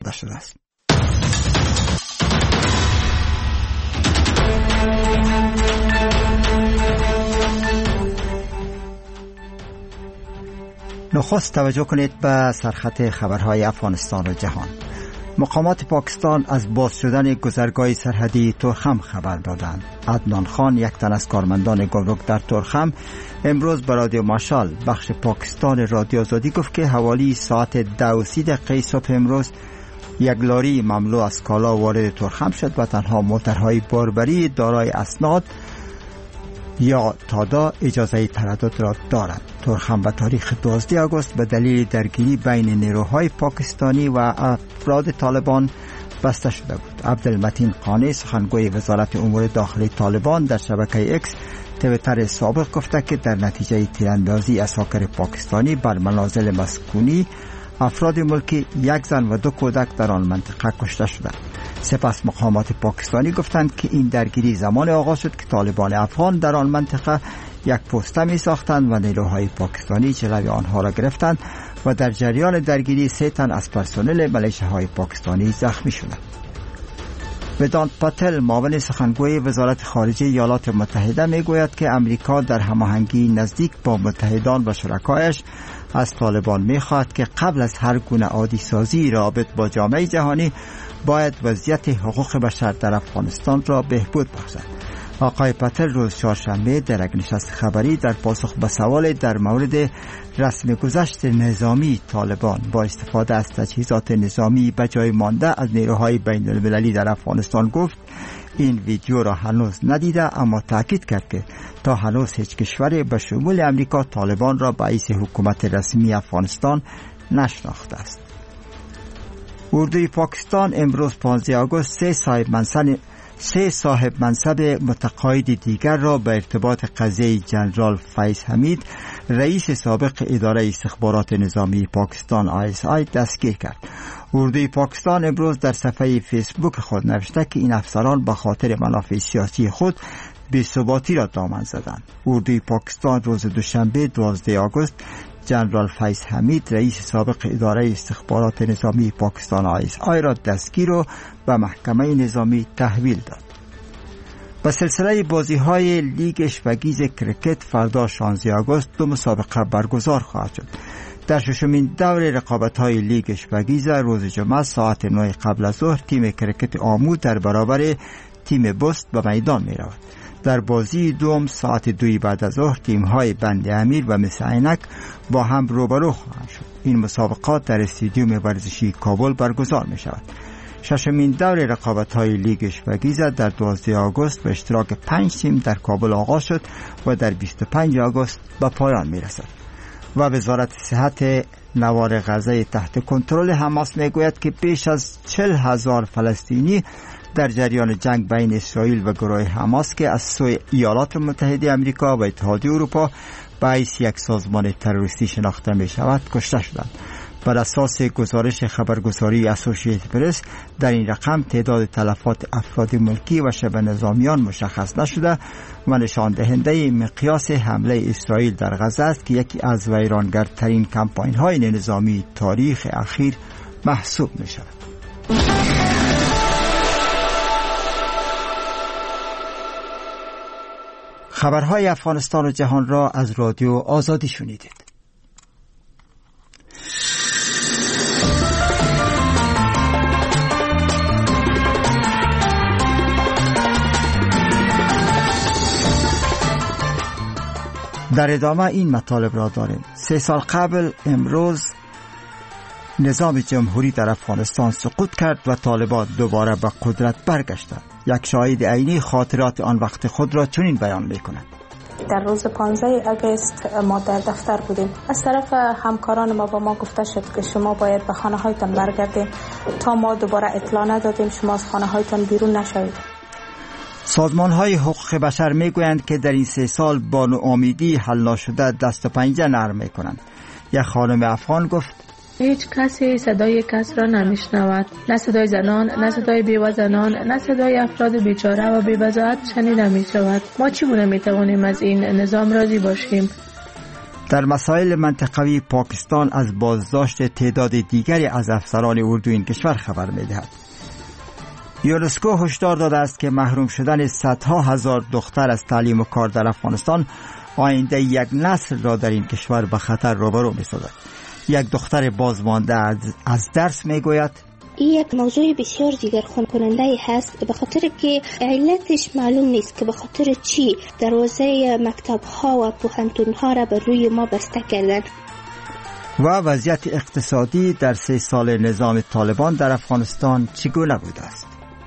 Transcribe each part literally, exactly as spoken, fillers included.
داده شده است. نخست توجه کنید به سرخط خبرهای افغانستان و جهان. مقامات پاکستان از باز شدن گذرگاه سرحدی تورخم خبر دادند. عدنان خان، یک تن از کارمندان گمرک در تورخم، امروز به رادیو ماشال بخش پاکستان رادیو آزادی گفت که حوالی ساعت دو و سی دقیقه صبح امروز یک لاری مملو از کالا وارد تورخم شد و تنها موترهای باربری دارای اسناد یا تادا اجازه تردد را دارند. تورخم به تاریخ دوازده آگوست به دلیل درگیری بین نیروهای پاکستانی و افراد طالبان بسته شده بود. عبدالمتین قانی، سخنگوی وزارت امور داخلی طالبان، در شبکه اکس تویتر سابق گفته که در نتیجه تیراندازی اساکر پاکستانی بر منازل مسکونی افراد ملکی، یک زن و دو کودک در آن منطقه کشته شدند. سپس مقامات پاکستانی گفتند که این درگیری زمان آغاز شد که طالبان افغان در آن منطقه یک پوسته می ساختند و نیروهای پاکستانی جلوی آنها را گرفتند و در جریان درگیری سه تن از پرسنل ملیشه‌های پاکستانی زخمی شدند. ودانت پاتل، معاون سخنگوی وزارت خارجه ایالات متحده، می گوید که امریکا در هماهنگی نزدیک با متحدان و شرکایش از طالبان می خواهد که قبل از هر گونه عادی سازی رابط با جامعه جهانی باید وضعیت حقوق بشر در افغانستان را بهبود بخشد. آقای پاتل روز چهارشنبه در یک نشست خبری در پاسخ به سوال در مورد رسم گذشت نظامی طالبان با استفاده از تجهیزات نظامی به جای مانده از نیروهای بین المللی در افغانستان گفت این ویدیو را هنوز ندیده، اما تاکید کرد که تا هنوز هیچ کشوری به شمول امریکا طالبان را به حیث حکومت رسمی افغانستان نشناخته است. اردوی پاکستان امروز پانزده آگوست سه صاحب منصب سه صاحب منصب متقاعد دیگر را به ارتباط قضیه جنرال فیض حمید، رئیس سابق اداره استخبارات نظامی پاکستان آی اس آی دستگیر کرد. اردوی پاکستان امروز در صفحه فیسبوک خود نوشته که این افسران به خاطر منافع سیاسی خود بی‌ثباتی را دامن زدند. اردوی پاکستان روز دوشنبه دوازده آگوست جنرال فیض حمید، رئیس سابق اداره استخبارات نظامی پاکستان آی اس آی را دستگیر و به محکمه نظامی تحویل داد. به سلسله بازی‌های لیگ اشپگیز کرکت فردا شانزده آگوست دو مسابقه برگزار خواهد شد. در ششمین دور رقابت‌های لیگ اشپگیز روز جمعه ساعت نه قبل از ظهر تیم کرکت آمود در برابر تیم بست به میدان می‌رود. در بازی دوم ساعت دوی بعد از ظهر تیم‌های بند امیر و مس عینک با هم روبرو خواهند شد. این مسابقات در استادیوم ورزشی کابل برگزار می‌شود. ششمین دور رقابت‌های لیگ اشپگیز در دوازده آگوست به اشتراک پنج تیم در کابل آغاز شد و در بیست و پنج آگوست به پایان می‌رسد. و وزارت صحت نوار غزه تحت کنترل حماس میگوید که بیش از چهل هزار فلسطینی در جریان جنگ بین اسرائیل و گروه حماس که از سوی ایالات متحده آمریکا و اتحادیه اروپا به حیث یک سازمان تروریستی شناخته می شود کشته شدند. بر اساس گزارش خبرگزاری اسوسییتد پرس در این رقم تعداد تلفات افراد ملکی و شبه نظامیان مشخص نشده و نشان دهنده مقیاس حمله اسرائیل در غزه است که یکی از ویرانگرترین کمپاین های نظامی تاریخ اخیر محسوب می شود. خبرهای افغانستان و جهان را از رادیو آزادی شنیدید. در ادامه این مطالب را داریم. سه سال قبل امروز نظام جمهوری در افغانستان سقوط کرد و طالبان دوباره به قدرت برگشتند. یک شاهد عینی خاطرات آن وقت خود را چنین بیان می‌کند. در روز پانزده آگوست ما در دفتر بودیم. از طرف همکاران ما با ما گفته شد که شما باید به خانه هایتان برگردید تا ما دوباره اطلاع ندادیم شما از خانه هایتان بیرون نشوید. سازمان های حقوق بشر می گویند که در این سه سال با ناامیدی حل نشده دست و پنجه نرم می کنند. یک خانم افغان گفت هیچ کسی صدای کس را نمیشنود، نه صدای زنان، نه صدای بیوه زنان، نه صدای افراد بیچاره و بی‌وضاحت شنیده می شود. ما چگونه می توانیم از این نظام راضی باشیم؟ در مسائل منطقوی پاکستان از بازداشت تعداد دیگری از افسران اردو این کشور خبر می‌دهد. یونسکو هشدار داده است که محروم شدن صدها هزار دختر از تعلیم و کار در افغانستان آینده یک نسل را در این کشور به خطر روبرو می‌سازد. یک دختر بازمانده از درس می‌گوید این یک موضوع بسیار دیگرخوان کننده هست، به خاطر که علتش معلوم نیست که به خاطر چی دروازه مکتب ها و پوهنتون ها را بر روی ما بسته کردن. و وضعیت اقتصادی در سه سال نظام طالبان در افغانستان چگونه بوده است؟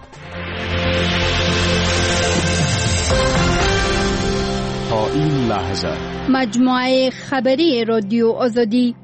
تا این لحظه مجموعه خبری رادیو آزادی.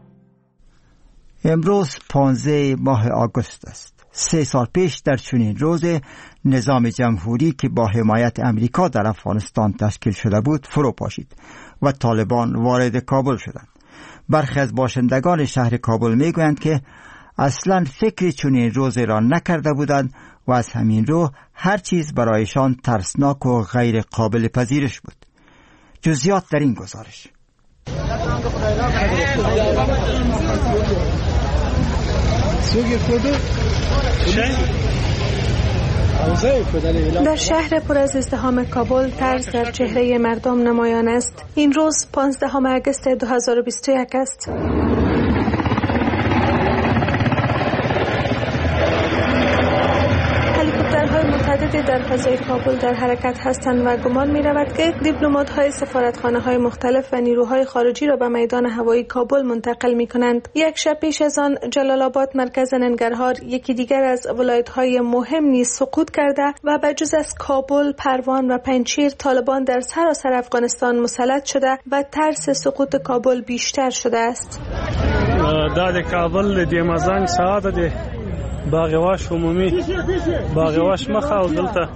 امروز پانزده ماه آگوست است. سه سال پیش در چنین روز نظام جمهوری که با حمایت امریکا در افغانستان تشکیل شده بود فرو پاشید و طالبان وارد کابل شدند. برخی از باشندگان شهر کابل میگویند که اصلا فکر چنین روزی را نکرده بودند و از همین رو هر چیز برایشان ترسناک و غیر قابل پذیرش بود. جزئیات در این گزارش. در شهر پر از ازدحام کابل طرز در چهره مردم نمایان است. این روز پانزدهم آگوست دو هزار و بیست و یک است. هلیکوپترهای متعددی در فضای کابل در حرکت هستند و گمان می رود که دیپلمات‌های سفارتخانه‌های مختلف و نیروهای خارجی را به میدان هوایی کابل منتقل می کنند. یک شب پیش از آن جلال آباد مرکز ننگرهار یکی دیگر از ولایت‌های مهم نیز سقوط کرده و بجز از کابل، پروان و پنجشیر طالبان در سراسر افغانستان مسلط شده و ترس سقوط کابل بیشتر شده است. داد کابل د مزنګ ساعت ده باغواش عمومی باغواش مخه او دلته.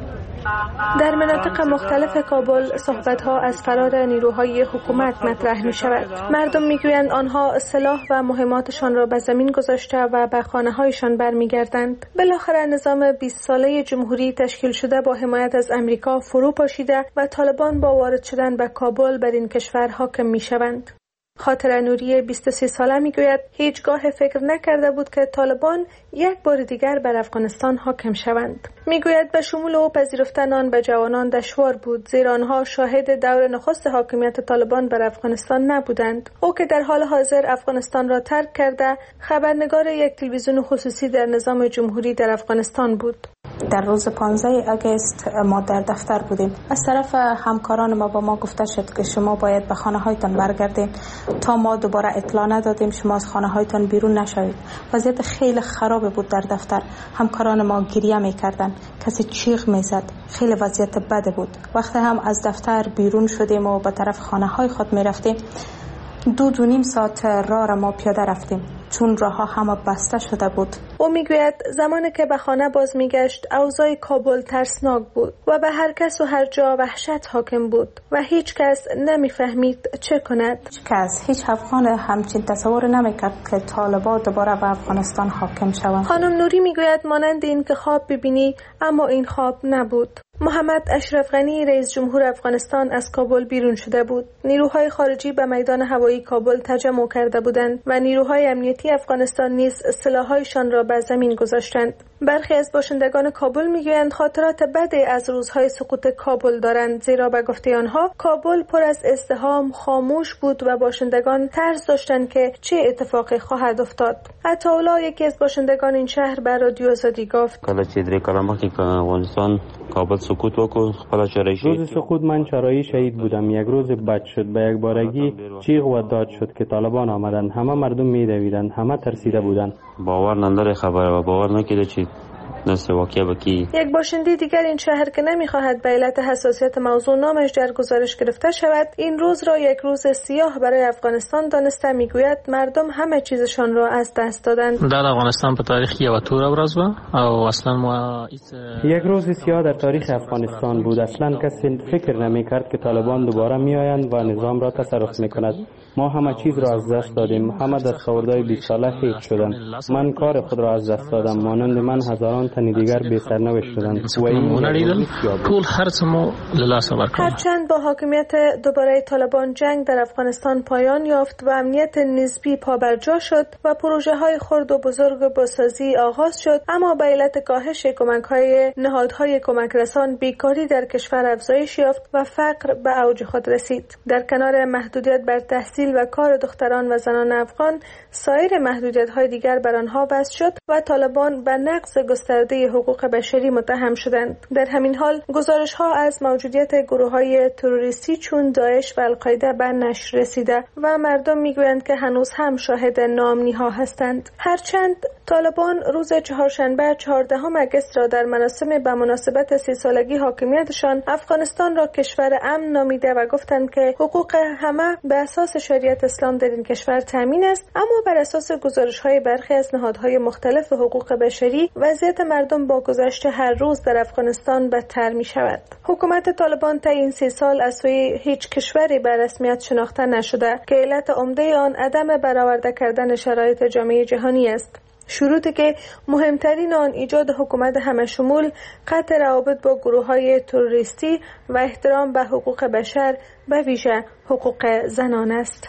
در مناطق مختلف کابل صحبت‌ها از فرار نیروهای حکومت مطرح می‌شود. مردم می‌گویند آنها سلاح و مهماتشان را به زمین گذاشته و به خانه‌هایشان برمیگردند. بالاخره نظام بیست ساله جمهوری تشکیل شده با حمایت از امریکا فرو پاشیده و طالبان با وارد شدن به کابل بر این کشور حاکم می‌شوند. خاطر نوری بیست و سه ساله میگوید هیچگاه فکر نکرده بود که طالبان یک بار دیگر بر افغانستان حاکم شوند. میگوید به شمول او پذیرفتن آن به جوانان دشوار بود، زیرا آنها شاهد دور نخست حاکمیت طالبان بر افغانستان نبودند. او که در حال حاضر افغانستان را ترک کرده خبرنگار یک تلویزیون خصوصی در نظام جمهوری در افغانستان بود. در روز پانزدهم آگوست ما در دفتر بودیم. از طرف همکاران ما با ما گفته شد که شما باید به خانه هایتان برگردین تا ما دوباره اطلاع ندادیم شما از خانه هایتان بیرون نشوید. وضعیت خیلی خراب بود در دفتر. همکاران ما گریه میکردن، کسی چیغ میزد، خیلی وضعیت بده بود. وقتی هم از دفتر بیرون شدیم و به طرف خانه های خود میرفتیم دو دو نیم ساعت راه را ما پیاده رفتیم چون راه ها همه بسته شده بود. او میگوید زمانی که به خانه باز میگشت اوضاع کابل ترسناک بود و به هر کس و هر جا وحشت حاکم بود و هیچ کس نمیفهمید چه کند. هیچ کس، هیچ افغان همچین تصور نمیکرد که طالبان دوباره به افغانستان حاکم شوند. خانم نوری میگوید مانند این که خواب ببینی اما این خواب نبود. محمد اشرف غنی رئیس جمهور افغانستان از کابل بیرون شده بود. نیروهای خارجی به میدان هوایی کابل تجمع کرده بودند و نیروهای امنیتی افغانستان نیز سلاح‌هایشان را به زمین گذاشتند. برخی از باشندگان کابل میگویند خاطرات بدی از روزهای سقوط کابل دارند، زیرا به گفته آنها کابل پر از ازدحام، خاموش بود و باشندگان ترس داشتند که چه اتفاقی خواهد افتاد. عطاالله یکی از باشندگان این شهر به رادیو آزادی گفت کله چې درې کاله مخکې افغانستان کابل سقوط وکړ خپل چرای شهید روز سقوط من چرایی شهید بودم. یک روز بد شد، به یک بارگی چیغ و داد شد که طالبان آمدند. همه مردم می‌دویدند، همه ترسیده بودند. باور نداره خبره و باور نکرده چی نست واقعا بکی. یک باشنده دیگر این شهر که نمیخواهد به علت حساسیت موضوع نامش در گزارش گرفته شود این روز را یک روز سیاه برای افغانستان دانسته میگوید مردم همه چیزشان را از دست دادند. در افغانستان په تاریخ یو تور ورځ و او اصلا ما یک روز سیاه در تاریخ افغانستان بود. اصلا کسی فکر نمیکرد که طالبان دوباره میآیند و نظام را تصرف میکند. ما همه چیز را از دست دادیم. همه دستاوردهای بیست ساله هیچ شدند. من کار خود را از دست دادم. مانند من هزاران تن دیگر بی سرنوشت شدند و این طول هر چمو للاس ورکړ. هرچند با حاکمیت دوباره طالبان جنگ در افغانستان پایان یافت و امنیت نسبی پابرجا شد و پروژه های خرد و بزرگ بازسازی آغاز شد، اما به علت کاهش کمک های نهادهای کمک رسان بیکاری در کشور افزایش یافت و فقر به اوج خود رسید. در کنار محدودیت بر تحصیل و کار دختران و زنان افغان، سایر محدودیت‌های دیگر بر آنها وضع شد و طالبان به نقض گسترده حقوق بشری متهم شدند. در همین حال گزارش‌ها از موجودیت گروه‌های تروریستی چون داعش و القاعده به نشر رسیده و مردم می‌گویند که هنوز هم شاهد ناامنی‌ها هستند. هرچند طالبان روز چهارشنبه چهاردهم آگوست را در مراسم به مناسبت سی سالگی حاکمیتشان افغانستان را کشور امن نامیده و گفتند که حقوق همه به اساس شریعت اسلام در این کشور تامین است، اما بر اساس گزارش‌های برخی از نهادهای مختلف حقوق بشری وضعیت مردم با گذشت هر روز در افغانستان بدتر می‌شود. حکومت طالبان طی این سی سال از سوی هیچ کشوری به رسمیت شناخته نشده که علت عمده آن عدم برآورده کردن شرایط جامعه جهانی است. شروطی که مهمترین آن ایجاد حکومت همه‌شمول، قطع روابط با گروه‌های تروریستی و احترام به حقوق بشر، به ویژه حقوق زنان است.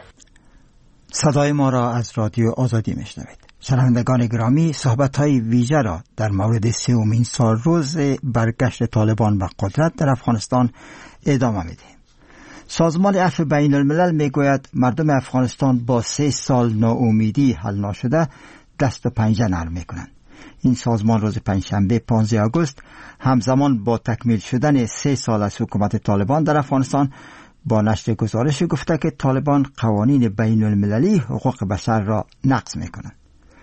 صدای ما را از رادیو آزادی میشنوید. شنوندگان گرامی، صحبت‌های ویژه را در مورد سومین سال روز برگشت طالبان به قدرت در افغانستان ادامه میدهیم. سازمان عفو بین الملل میگوید مردم افغانستان با سه سال ناامیدی حل نشده دست و پنجه نرم میکنند. این سازمان روز پنجشنبه پانزده آگوست همزمان با تکمیل شدن سه سال از حکومت طالبان در افغانستان با نشر گزارش گفته که طالبان قوانین بین المللی حقوق بشر را نقض میکنند.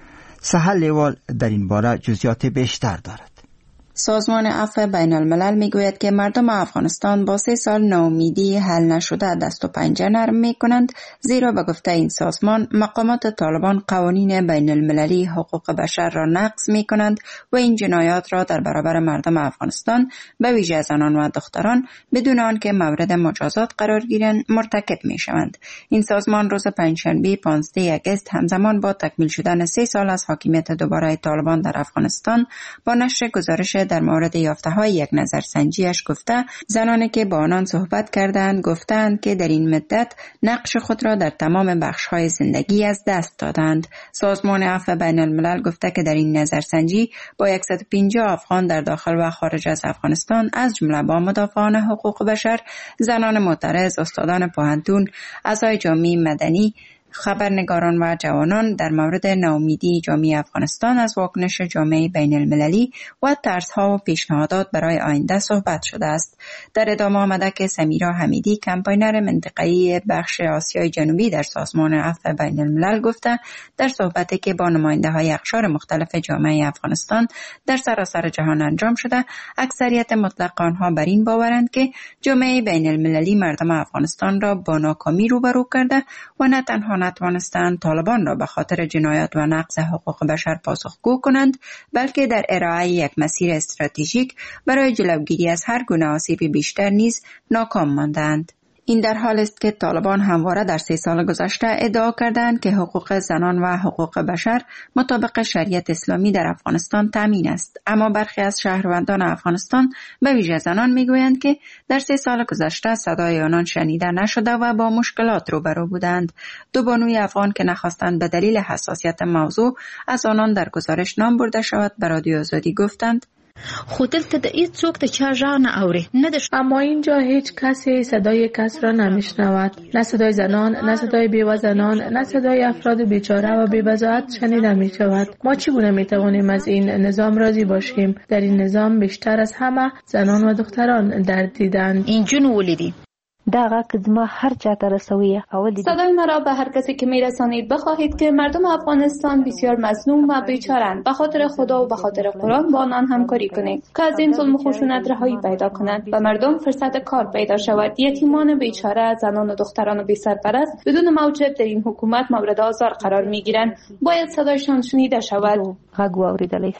سهل لیوال در این باره جزئیات بیشتر دارد. سازمان عفو بین الملل میگوید که مردم افغانستان با سه سال ناامیدی حل نشده دست و پنجه نرم میکنند، زیرا به گفته این سازمان مقامات طالبان قوانین بین المللی حقوق بشر را نقض میکنند و این جنایات را در برابر مردم افغانستان به ویژه زنان و دختران بدون آنکه مورد مجازات قرار گیرند مرتکب میشوند. این سازمان روز پنجشنبه پانزده آگوست همزمان با تکمیل شدن سه سال از حاکمیت دوباره طالبان در افغانستان با نشر گزارش در مورد یافته‌های یک نظرسنجیش گفته زنانی که با آنان صحبت کردند گفتند که در این مدت نقش خود را در تمام بخش‌های زندگی از دست دادند. سازمان عفو بین الملل گفته که در این نظرسنجی با صد و پنجاه افغان در داخل و خارج از افغانستان از جمله با مدافعان حقوق بشر، زنان معترض، استادان پوهنتون، اعضای جامعه مدنی، خبرنگاران و جوانان در مورد ناامیدی جامعه افغانستان از واکنش جامعه بین المللی و ترس‌ها و پیشنهادات برای آینده صحبت شده است. در ادامه آمده که سمیرا حمیدی، کمپاینر منطقه‌ای بخش آسیای جنوبی در سازمان عفو بین الملل گفته در صحبتی که با نماینده‌های اقشار مختلف جامعه افغانستان در سراسر جهان انجام شده، اکثریت مطلق آنها بر این باورند که جامعه بین المللی مردم افغانستان را با ناکامی روبرو کرده و نه تنها نتوانستند طالبان را به خاطر جنایات و نقض حقوق بشر پاسخگو کنند، بلکه در ارائه یک مسیر استراتژیک برای جلوگیری از هر گونه آسیب بیشتر نیز ناکام ماندند. این در حال است که طالبان همواره در سه سال گذشته ادعا کردند که حقوق زنان و حقوق بشر مطابق شریعت اسلامی در افغانستان تامین است، اما برخی از شهروندان افغانستان به ویژه زنان میگویند که در سه سال گذشته صدای آنان شنیده نشده و با مشکلات روبرو بودند. دو بانوی افغان که نخواستند به دلیل حساسیت موضوع از آنان در گزارش نام برده شود به رادیو آزادی گفتند خودت د هیڅ څوک د چا غږ نه اوري نه د اما اینجا هیچ کسی صدای کس را نمیشنود، نه صدای زنان، نه صدای بیوه زنان، نه صدای افراد بیچاره و بی‌وضاحت شنیده می شود. ما چگونه می توانیم از این نظام راضی باشیم؟ در این نظام بیشتر از همه زنان و دختران درد دیدند. این جون ولیدی دا غږ زما هر چاته رسویه. صدای مرا به هر کسی که میرسانید بخواهید که مردم افغانستان بسیار مظلوم و بیچارند. به خاطر خدا و به خاطر قرآن با آنان همکاری کنید که از این ظلم و خشونت رهایی پیدا کنند و مردم فرصت کار پیدا شود. یتیمان بیچاره، زنان و دختران بی سرپرست بدون موجب در این حکومت مورد آزار قرار میگیرند. باید صدایشان شنیده شود. غږ واوریدل شي.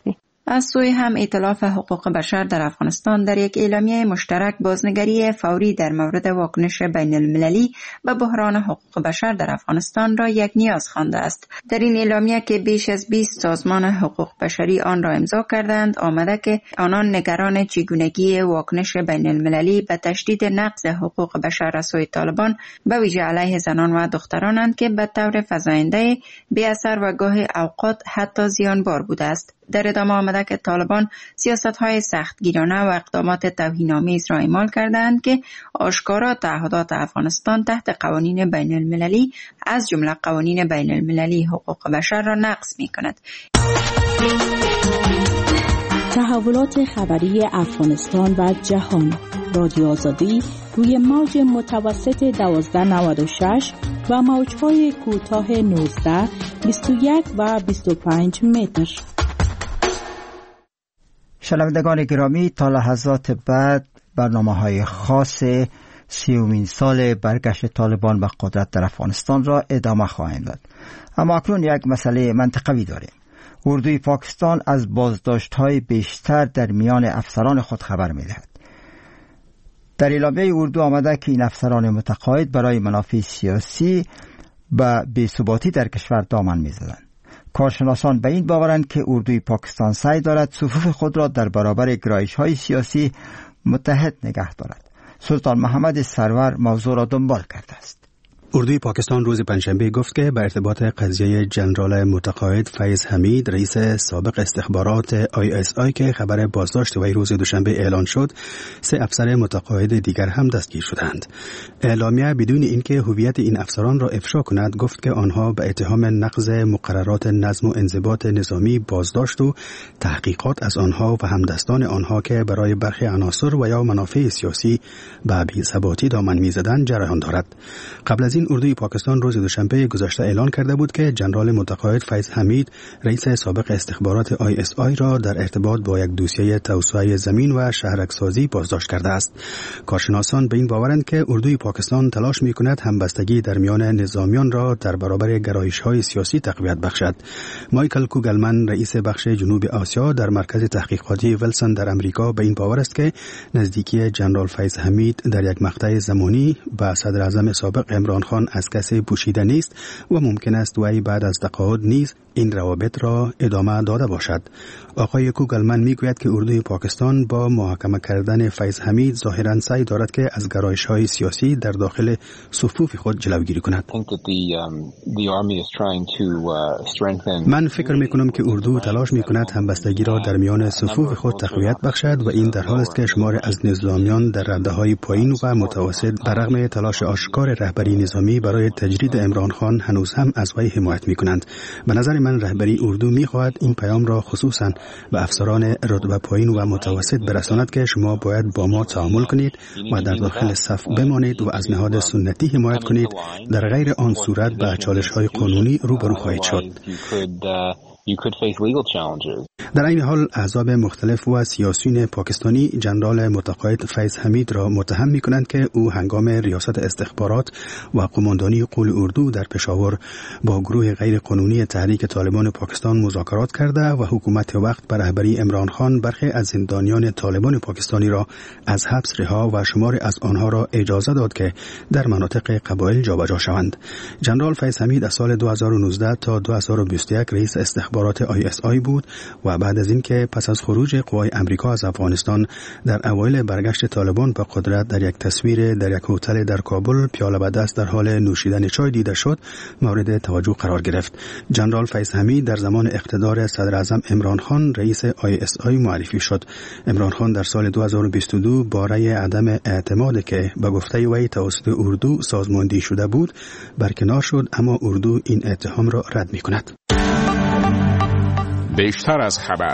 از سوی هم ائتلاف حقوق بشر در افغانستان در یک اعلامیه مشترک بازنگری فوری در مورد واکنش بین المللی به بحران حقوق بشر در افغانستان را یک نیاز خوانده است. در این اعلامیه که بیش از بیست سازمان حقوق بشری آن را امضا کردند آمده که آنان نگران چگونگی واکنش بین المللی به تشدید نقض حقوق بشر از سوی طالبان به ویژه علیه زنان و دخترانند که به طور فزاینده بی اثر و گاه اوقات حتی زیانبار بوده است. در ادامه آمده که طالبان سیاست‌های سختگیرانه و اقدامات توهین‌آمیز را اعمال کردند که آشکارا تعهدات افغانستان تحت قوانین بین المللی از جمله قوانین بین المللی حقوق بشر را نقض می‌کند. تحولات خبری افغانستان و جهان، رادیو آزادی روی موج متوسط دوازده نود و شش و موج‌های کوتاه نوزده، بیست و یک و بیست و پنج متر. شنوندگان گرامی، تا لحظات بعد برنامه‌های خاص سیومین سال برگشت طالبان به قدرت در افغانستان را ادامه خواهیم داد. اما اکنون یک مسئله منطقوی داریم. اردوی پاکستان از بازداشت‌های بیشتر در میان افسران خود خبر می‌دهد. در اعلامیه اردو آمده که این افسران متقاعد برای منافع سیاسی به بی‌ثباتی در کشور دامن می‌زدند. کارشناسان به این باورند که اردوی پاکستان سعی دارد صفوف خود را در برابر گرایش‌های سیاسی متحد نگه دارد. سلطان محمد سرور موضوع را دنبال کرده است. اردوی پاکستان روز پنجشنبه گفت که به ارتباط قضیه جنرال متقاعد فیض حمید رئیس سابق استخبارات آی اس آی که خبر بازداشت وی روز دوشنبه اعلان شد، سه افسر متقاعد دیگر هم دستگیر شدند. اعلامیه بدون اینکه هویت این افسران را افشا کند گفت که آنها به اتهام نقض مقررات نظم و انضباط نظامی بازداشت و تحقیقات از آنها و همدستان آنها که برای برخی عناصر و یا منافع سیاسی به بی‌ثباتی دامن می‌زدند جریان دارد. قبل از این اردوی پاکستان روز دوشنبه گذشته اعلان کرده بود که جنرال متقاعد فیض حمید رئیس سابق استخبارات آی اس آی را در ارتباط با یک دوسیه توسعه زمین و شهرک‌سازی بازداشت کرده است. کارشناسان به این باورند که اردوی پاکستان تلاش می‌کند همبستگی در میان نظامیان را در برابر گرایش‌های سیاسی تقویت بخشد. مایکل کوگلمن رئیس بخش جنوب آسیا در مرکز تحقیقاتی ویلسون در امریکا به این باور است که نزدیکی جنرال فیض حمید در یک مقطع زمانی با صدر اعظم سابق عمران خان از کسی پوشیده نیست و ممکن است وی بعد از تقاعد نیز این روابط را ادامه داده باشد. آقای کوگلمن میگوید که اردوی پاکستان با محاکمه کردن فیض حمید ظاهراً سعی دارد که از گرایش‌های سیاسی در داخل صفوف خود جلوگیری کند. من فکر میکنم که اردو تلاش میکند همبستگی را در میان صفوف خود تقویت بخشد و این در حال است که شمار از نظامیان در رده‌های پایین و متوسط در رغم تلاش آشکار رهبری نظامی برای تجرید عمران خان هنوز هم از وی حمایت میکنند. به نظر من رهبری اردو میخواهد این پیام را خصوصا به افسران رتبه پایین و متوسط برساند که شما باید با ما تعامل کنید و در داخل صف بمانید و از نهاد سنتی حمایت کنید. در غیر آن صورت به چالش‌های قانونی روبرو خواهید شد. در این حال احزاب مختلف و سیاسیون پاکستانی جنرال متقاعد فیض حمید را متهم می‌کنند که او هنگام ریاست استخبارات و قماندانی قول اردو در پشاور با گروه غیر قانونی تحریک طالبان پاکستان مذاکرات کرده و حکومت وقت به رهبری عمران خان برخی از زندانیان طالبان پاکستانی را از حبس رها و شمار از آنها را اجازه داد که در مناطق قبایل جابجا شوند. جنرال فیض حمید از سال دو هزار و نوزده تا دو هزار و بیست و یک رئیس استخبارات آی اس آی بود و بعد از اینکه پس از خروج قوای امریکا از افغانستان در اوایل برگشت طالبان به قدرت در یک تصویر در یک هتل در کابل پیاله به دست در حال نوشیدن چای دیده شد مورد توجه قرار گرفت. جنرال فیض حمید در زمان اقتدار صدر اعظم عمران خان رئیس آی اس آی معرفی شد. عمران خان در سال دو هزار و بیست و دو باره عدم اعتماد که به گفته وی توسط اردو سازماندهی شده بود برکنار شد، اما اردو این اتهام را رد می‌کند. بیشتر از خبر.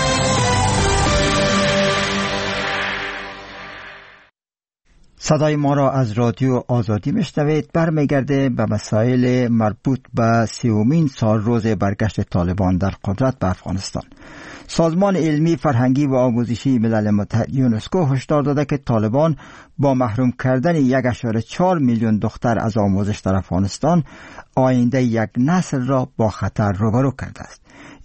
صدای ما را از رادیو آزادی میشنوید. برمیگرده به مسائل مربوط به سیومین سال روز برگشت طالبان در قدرت به افغانستان. سازمان علمی فرهنگی و آموزشی ملل متحد یونسکو هشدار داده که طالبان با محروم کردن یک اشاره چهار میلیون دختر از آموزش در افغانستان آینده یک نسل را با خطر روبرو کرده است.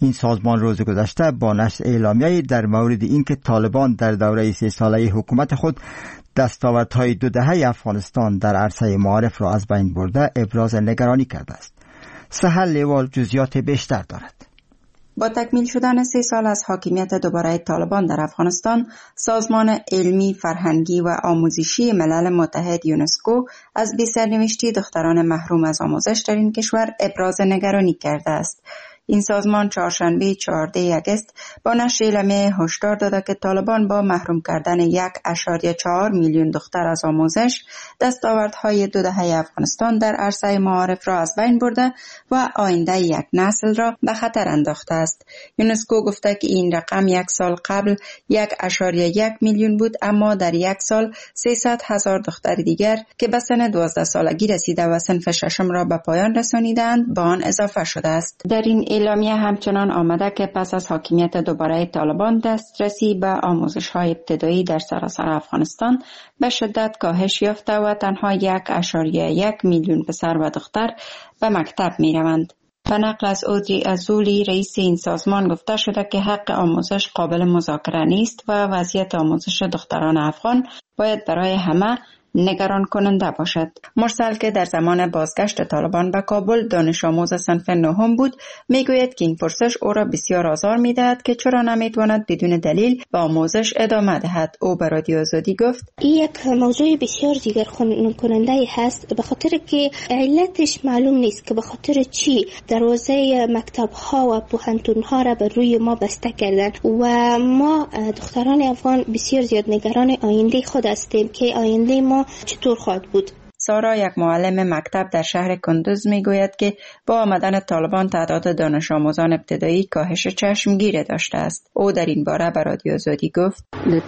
این سازمان روز گذشته با نشر اعلامیه‌ای در مورد اینکه طالبان در دوره سه ساله حکومت خود دستاوردهای دو دهه افغانستان در عرصه معارف را از بین برده ابراز نگرانی کرده است. سهل لیوال جزئیات بیشتر دارد. با تکمیل شدن سه سال از حاکمیت دوباره طالبان در افغانستان، سازمان علمی، فرهنگی و آموزشی ملل متحد یونسکو از بی سرنوشتی دختران محروم از آموزش در این کشور ابراز نگرانی کرده است. این سازمان چهارشنبه چهاردهم اگست با نشر اعلامیه هشدار داده که طالبان با محروم کردن یک ممیز چهار میلیون دختر از آموزش دستاوردهای دو دهه افغانستان در عرصه معارف را از بین برده و آینده یک نسل را به خطر انداخته است. یونسکو گفته که این رقم یک سال قبل یک ممیز یک میلیون بود، اما در یک سال سیصد هزار دختر دیگر که به سن دوازده سالگی رسیده و صنف ششم را به پایان رسانیدند به آن اضافه شده است. در این اعلامیه همچنان آمده که پس از حاکمیت دوباره طالبان دسترسی به آموزش‌های ابتدایی در سراسر افغانستان به شدت کاهش یافته و تنها یک ممیز یک میلیون پسر و دختر به مکتب می‌روند. به نقل از اودری ازولی رئیس این سازمان گفته شده که حق آموزش قابل مذاکره نیست و وضعیت آموزش دختران افغان باید برای همه نگران کننده باشد. مرسل که در زمان بازگشت طالبان به کابل دانش آموز صنف نهم بود، میگوید که این پرسش او را بسیار آزار میدهد که چرا نمیتواند بدون دلیل به آموزش ادامه دهد. او به رادیو آزادی گفت: این یک موضوع بسیار جگرخون کننده هست، به خاطر که علتش معلوم نیست که به خاطر چی دروازه مکتب ها و پوهنتون ها را بر روی ما بسته کردن و ما دختران افغان بسیار زیاد نگران آینده خود هستیم که آینده ما چطور خواهد بود. سارا، یک معلم مکتب در شهر کندوز، میگوید که با آمدن طالبان تعداد دانش آموزان ابتدایی کاهش چشمگیر داشته است. او در این باره به رادیو آزادی گفت: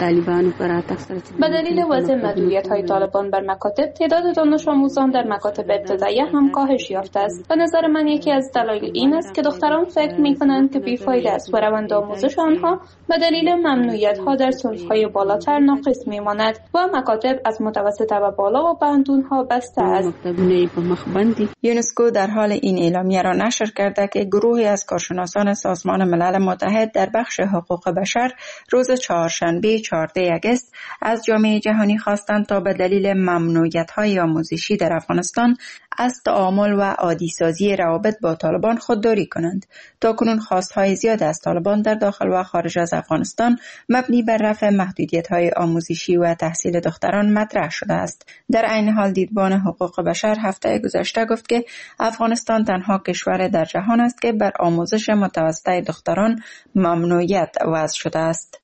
به دلیل وضع محدودیت‌های طالبان بر مکاتب، تعداد دانش آموزان در مکاتب ابتدایی هم کاهش یافته است. به نظر من یکی از دلایل این است که دختران فکر می‌کنند که بی‌فایده است و روند آموزش آنها به دلیل ممنوعیت‌ها در صنف‌های بالاتر ناقص می‌ماند و مکاتب از متوسطه و بالا و پوهنتون‌ها بسته است. یونسکو در حال این اعلامیه را نشر کرده که گروهی از کارشناسان سازمان ملل متحد در بخش حقوق بشر روز چهارشنبه چهاردهم اگست از جامعه جهانی خواستند تا به دلیل ممنوعیت‌های آموزشی در افغانستان از تعامل و عادی‌سازی روابط با طالبان خودداری کنند. تاکنون خواست‌های زیاد از طالبان در داخل و خارج از افغانستان مبنی بر رفع محدودیت‌های آموزشی و تحصیل دختران مطرح شده است. در عین حال دیدبان حقوق بشر هفته گذشته گفت که افغانستان تنها کشور در جهان است که بر آموزش متوسطه دختران ممنوعیت وضع شده است.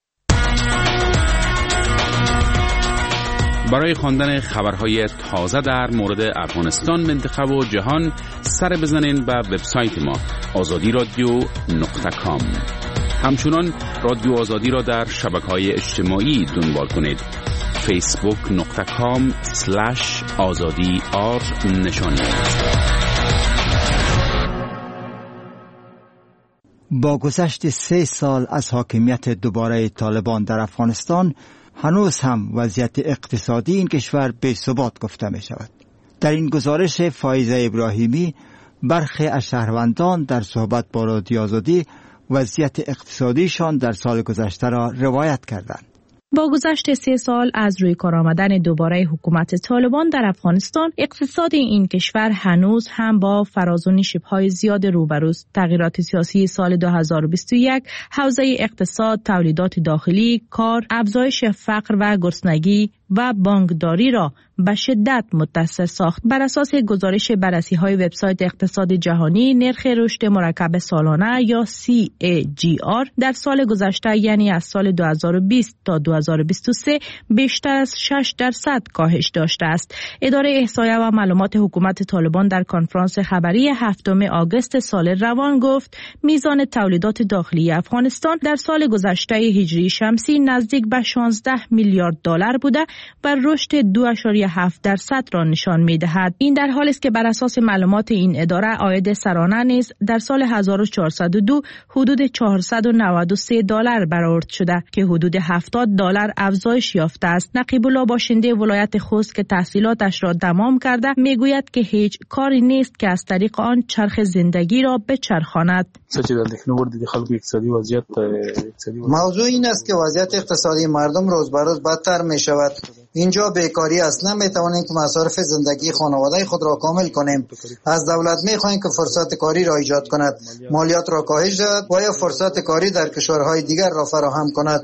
برای خواندن خبرهای تازه در مورد افغانستان، منطقه و جهان سر بزنین به وبسایت ما آزادی رادیو نقطه کام. همچنان رادیو آزادی را در شبکه‌های اجتماعی دنبال کنید. فیسبوک نقطه کام سلش آزادی آر نشانی. با گذشت سه سال از حاکمیت دوباره طالبان در افغانستان، هنوز هم وضعیت اقتصادی این کشور بی ثبات گفته می شود. در این گزارش فایزه ابراهیمی برخی از شهروندان در صحبت با رادیو آزادی وضعیت اقتصادیشان در سال گذشته را روایت کردند. با گذشت سه سال از روی کار آمدن دوباره حکومت طالبان در افغانستان، اقتصاد این کشور هنوز هم با فراز و نشیب‌های زیاد روبروست. تغییرات سیاسی سال دو هزار و بیست و یک، حوزه اقتصاد، تولیدات داخلی، کار، افزایش فقر و گرسنگی و بانکداری را به شدت متاثر ساخت. بر اساس گزارش بررسی‌های وبسایت اقتصاد جهانی، نرخ رشد مرکب سالانه یا سی ای جی آر در سال گذشته، یعنی از سال دو هزار و بیست تا دو هزار و بیست و سه، بیشتر از شش درصد کاهش داشته است. اداره احصایه و معلومات حکومت طالبان در کنفرانس خبری هفتم آگوست سال روان گفت میزان تولیدات داخلی افغانستان در سال گذشته هجری شمسی نزدیک به شانزده میلیارد دلار بوده و رشد دو ممیز هفت درصد را نشان می‌دهد. این در حالی است که بر اساس معلومات این اداره عاید سرانه نیز در سال هزار و چهارصد و دو حدود چهارصد و نود و سه دلار برآورد شده که حدود هفتاد دلار افزایش یافته است. نقیب الله باشنده ولایت خوست که تحصیلاتش را تمام کرده میگوید که هیچ کاری نیست که از طریق آن چرخ زندگی را بچرخاند. موضوع این است که وضعیت اقتصادی مردم روز به روز بدتر می شود. اینجا بیکاری است. نمیتوانیم که مصارف زندگی خانواده خود را کامل کنیم. از دولت میخواهیم که فرصت کاری را ایجاد کند، مالیات را کاهش دهد و یا فرصت کاری در کشورهای دیگر را فراهم کند.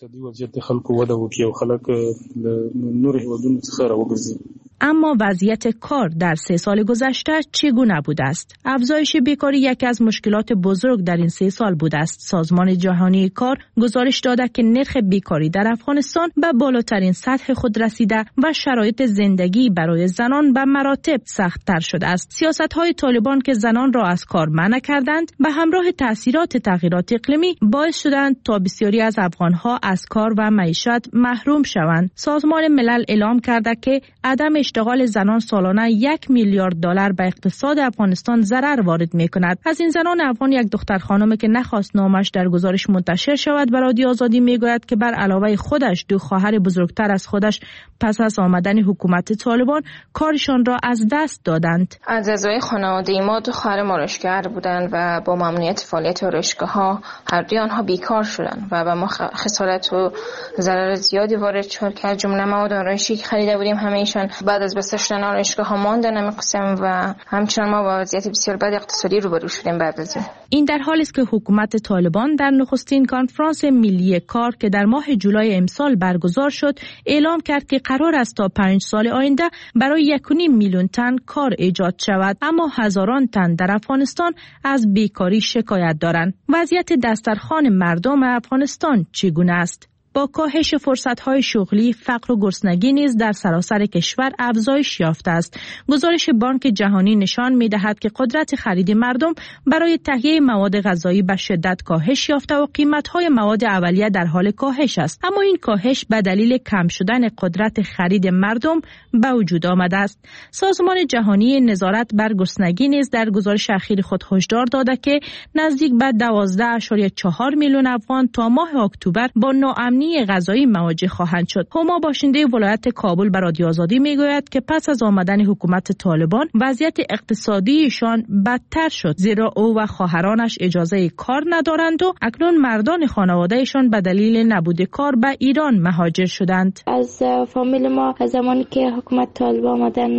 اما وضعیت کار در سه سال گذشته چگونه بوده است؟ افزایش بیکاری یکی از مشکلات بزرگ در این سه سال بوده است. سازمان جهانی کار گزارش داده که نرخ بیکاری در افغانستان به بالاترین سطح خود رسیده و شرایط زندگی برای زنان به مراتب سخت‌تر شده است. سیاست‌های طالبان که زنان را از کار منع کردند به همراه تأثیرات تغییرات اقلیمی باعث شدند تا بسیاری از افغان‌ها از کار و معیشت محروم شوند. سازمان ملل اعلام کرده که عدم اشتغال زنان سالانه یک میلیارد دلار به اقتصاد افغانستان ضرر وارد می‌کند. از این زنان افغان یک دختر خانمی که نخواست نامش در گزارش منتشر شود به رادیو آزادی میگوید که بر علاوه خودش دو خواهر بزرگتر از خودش پس از آمدن حکومت طالبان کارشان را از دست دادند. از اعضای خانواده ما دو خواهر آرایشگر بودند و با ممنوعیت فعالیت آرایشگاه‌ها هر دوی آنها بیکار شدند و به ما خسارت و ضرر زیادی وارد شد که از جمله مواد آرایشی که خریده بودیم همه‌شان بعد از بسته شدن آرایشگاه‌ها ماندن همین قسم و همچنان ما با وضعیت بسیار بد اقتصادی روبرو شدیم بعد از این. در حالی است که حکومت طالبان در نخستین کنفرانس ملی کار که در ماه جولای امسال برگزار شد اعلام کرد که قرار است تا پنج سال آینده برای یک و نیم میلیون تن کار ایجاد شود، اما هزاران تن در افغانستان از بیکاری شکایت دارند. وضعیت دسترخوان مردم افغانستان چگونه است؟ با کاهش فرصت‌های شغلی، فقر و گرسنگی نیز در سراسر کشور افزایش یافته است. گزارش بانک جهانی نشان می‌دهد که قدرت خرید مردم برای تهیه مواد غذایی به شدت کاهش یافته و قیمت‌های مواد اولیه در حال کاهش است. اما این کاهش به دلیل کم شدن قدرت خرید مردم به وجود آمده است. سازمان جهانی نظارت بر گرسنگی نیز در گزارش اخیر خود هشدار داده که نزدیک به دوازده ممیز چهار میلیون افغان تا ماه اکتبر با ناامنی غذایی مواجه خواهند شد. هما باشنده ولایت کابل به رادیو آزادی میگوید که پس از آمدن حکومت طالبان وضعیت اقتصادیشان بدتر شد، زیرا او و خواهرانش اجازه کار ندارند و اکنون مردان خانوادهشان به دلیل نبود کار به ایران مهاجر شدند. از فامیل ما از زمانی که حکومت طالبان آمدن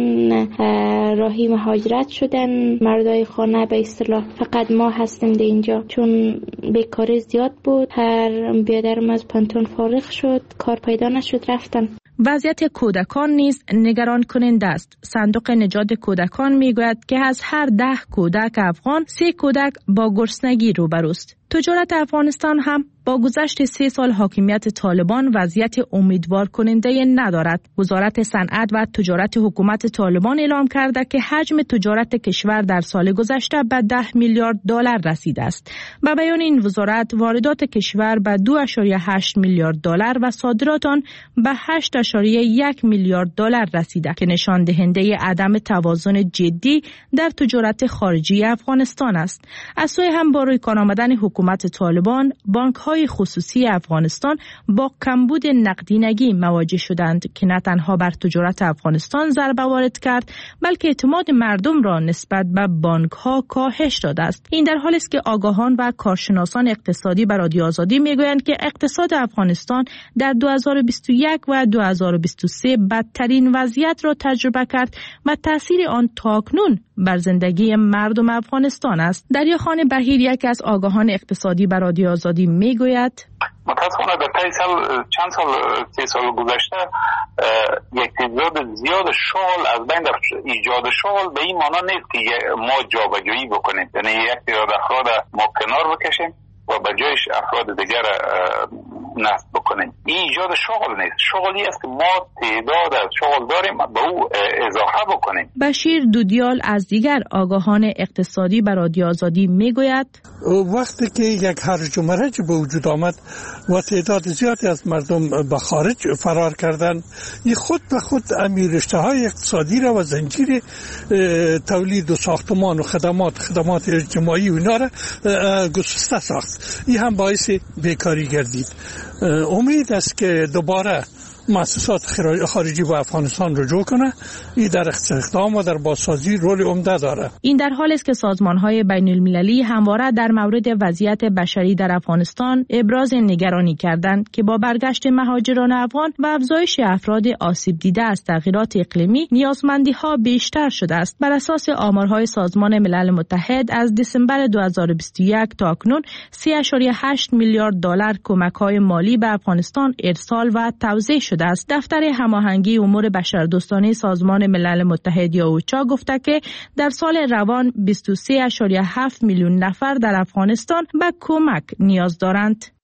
راهی مهاجرت شدن، مردای خانه به اصطلاح فقط ما هستیم در اینجا، چون بیکاری زیاد بود. هر بیادرم از پانتون فارغ شد، کار پیدا نشد، رفتن. وضعیت کودکان نیز نگران کننده است. صندوق نجات کودکان میگوید که از هر ده کودک افغان سه کودک با گرسنگی روبروست. تجارت افغانستان هم با گذشت سه سال حاکمیت طالبان وضعیت امیدوار کننده ندارد. وزارت صنعت و تجارت حکومت طالبان اعلام کرده که حجم تجارت کشور در سال گذشته به ده میلیارد دلار رسیده است. به بیان این وزارت واردات کشور به دو ممیز هشت میلیارد دلار و صادرات آن به هشت ممیز یک میلیارد دلار رسیده که نشان دهنده عدم توازن جدی در تجارت خارجی افغانستان است. از سوی هم با روی کار آمدن حکومت طالبان بانک‌های خصوصی افغانستان با کمبود نقدینگی مواجه شدند که نه تنها بر تجارت افغانستان ضربه وارد کرد بلکه اعتماد مردم را نسبت به بانک‌ها کاهش داده است. این در حالی است که آگاهان و کارشناسان اقتصادی به رادیو آزادی میگویند که اقتصاد افغانستان در دو هزار و بیست و یک و دو هزار و بیست و سه بدترین وضعیت را تجربه کرد و تاثیر آن تاکنون بر زندگی مردم افغانستان است. دریاخان بهیر یک از آگاهان اقتصادی به رادیو آزادی میگوید متاسفانه در طی سال چند سال سه سال گذشته یک تعداد زیاد شغل از بین رفت. ایجاد شغل به این معنا نیست که ما جابجایی بکنیم، یعنی یک تعداد افراد ما کنار بکشیم و به جایش افراد دیگر نصب بکنیم. بکنیم. این ایجاد شغل نیست، شغلی است که ما تعداد از شغل داریم به او اضافه بکنیم. بشیر دودیال از دیگر آگاهان اقتصادی بر رادیو آزادی میگوید وقتی که یک هرج و مرج به وجود آمد و تعداد زیادی از مردم به خارج فرار کردند، این خود به خود امیر رشته های اقتصادی را و زنجیر تولید و ساختمان و خدمات خدمات اجتماعی و اینا را گسسته ساخت. این هم باعث بیکاری گردید. امید است که دوباره مؤسسات خارجی با افغانستان رجوع کنه. این در استخدام و در بازسازی رول عمده داره. این در حالی است که سازمان‌های بین‌المللی همواره در مورد وضعیت بشری در افغانستان ابراز نگرانی کردند که با برگشت مهاجران افغان و افزایش افراد آسیب دیده از تغییرات اقلیمی نیازمندی‌ها بیشتر شده است. بر اساس آمارهای سازمان ملل متحد از دسامبر دو هزار و بیست و یک تا اکنون سه ممیز هشت میلیارد دلار کمک‌های مالی به افغانستان ارسال و توزیع شده است. دفتر هماهنگی امور بشردوستانه سازمان ملل متحد یا اوچا گفته که در سال روان بیست و سه ممیز هفت میلیون نفر در افغانستان به کمک نیاز دارند.